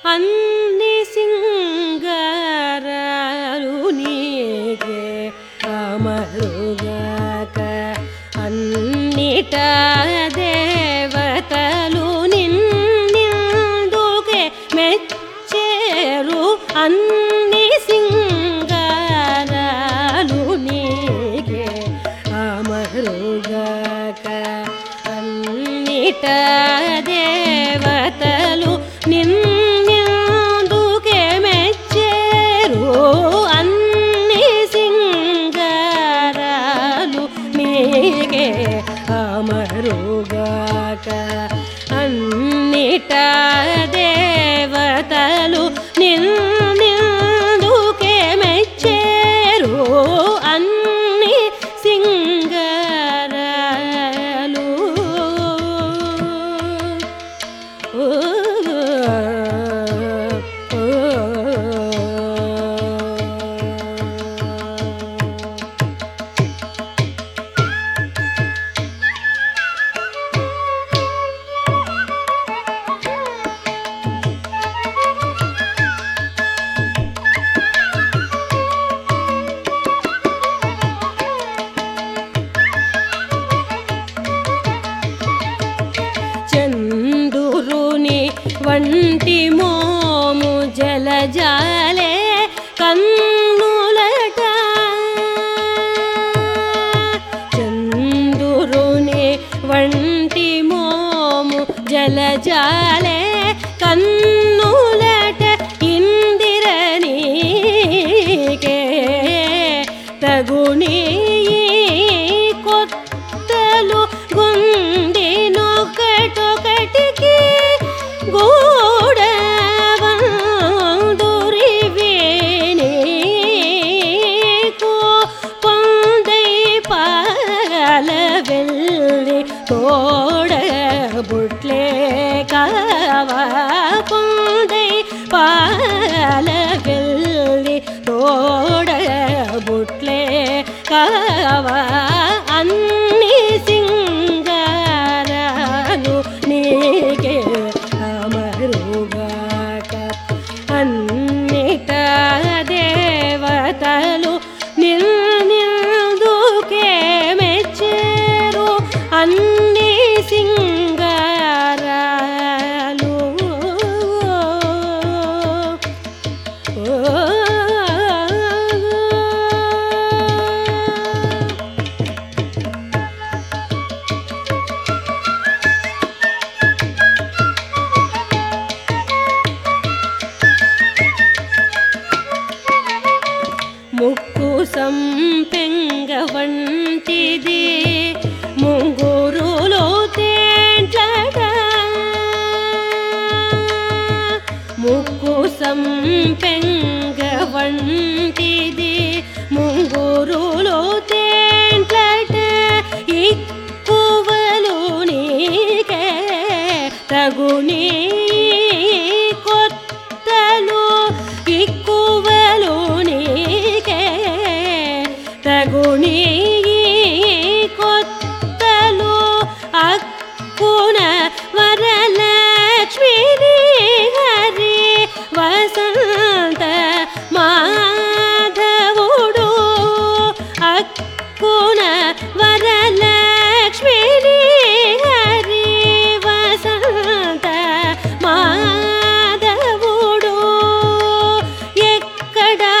అన్ని సింగారాలు నీకే అమరుగాక అన్నిట దేవతలు నిన్నిందుకే మెచ్చేరు అన్ని సింగారాలు నీకే అమరుగాక అన్నిట దేవతలు నిన్నిందుకే మెచ్చేరు అన్ని సింగారాలు నీకే అమరుగాక అన్నిట దేవతలు నిన్నిందుకే మెచ్చేరు అన్ని సింగారాలు చందురుని వంటి మోము జలజాలే కన్నులట చందురుని వంటి మోము జలజాలే కన్నులట ఇందిరనీకే తగుని కొత్తలు గుండినొకటొకటికి గూడవందురివి నీకు పొందై పాల వెళ్ళి తోడబుట్లే కావా పొందై పాల వెళ్ళి తోడబుట్లే కావా అన్ని సింగారాలు నీకే అమరుగాక అన్నిట దేవతలు నిన్నిందుకే మెచ్చేరు అన్ని సింగారాలు ముక్కు సంపెంగ వంటిది ముంగురులో తేంట్లట ముక్కు సంపెంగ వంటిది ముంగురులో తేంట్లట ఎక్కువలు నీకే తగుని కొత్తలు ఎక్కువలు నీకే తగుని కొత్తలు అక్కున వరలక్ష్మిని హరి వసంత మాధవుడు అక్కున వరలక్ష్మిని హరి వసంత మాధవుడు ఎక్కడా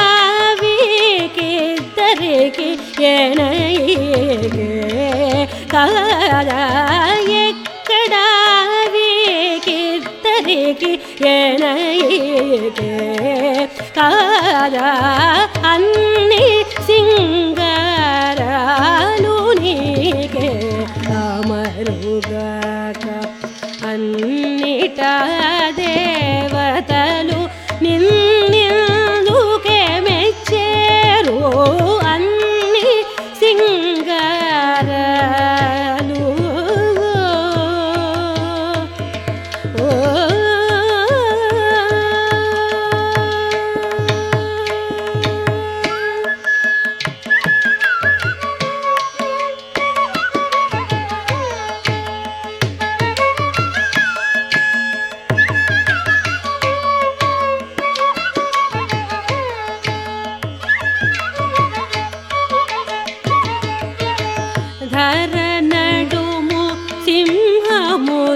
వీకిద్దరికి ఎనయిగే కాదా ఎక్కడా వీకిద్దరికి ఎనయిగే కాదా అన్ని సింగారాలు నీకే అమరుగాక అన్నిట దేవతలు నిన్నిందుకే మెచ్చేరు అన్ని సింగారాలు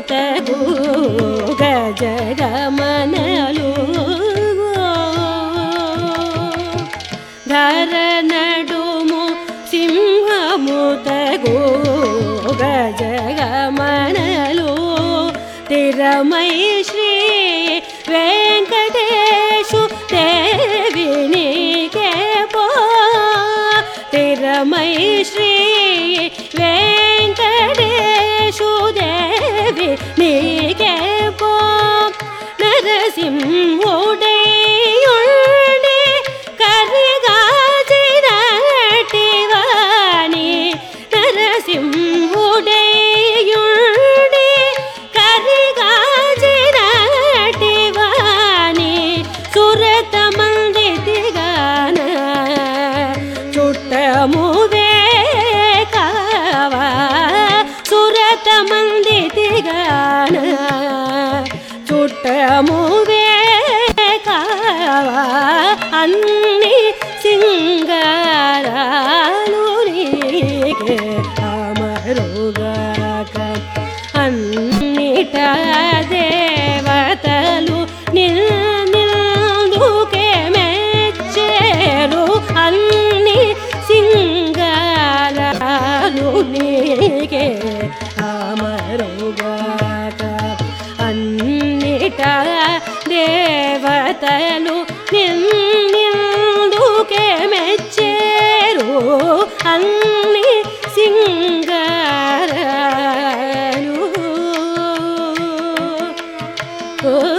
ముతగు గజగమనలు ధర నడుము సింహముతగు గజగమనలు తిరమై శ్రీ వెంకటేశు దేవినికే పో తిరమై శ్రీ వెంకటేశు దేవి నీకే పో నరసింహుడైయుండి కరిగాచినటివాని నరసింహుడైయుండి కరిగాచినటివాని సురతమందితిగాన చుట్టమువే కావా సురతమందితిగాన చుట్టమువే కావా అన్ని సింగారాలు నీకే అమరుగాక అన్నిట దేవతలు నిల్దుకే మెచ్చేరు అన్ని సింగారాలు నీకే అమరుగాక అన్నిట దేవతలు నిల్దుకే మెచ్చేరు అన్ని సింగారాలు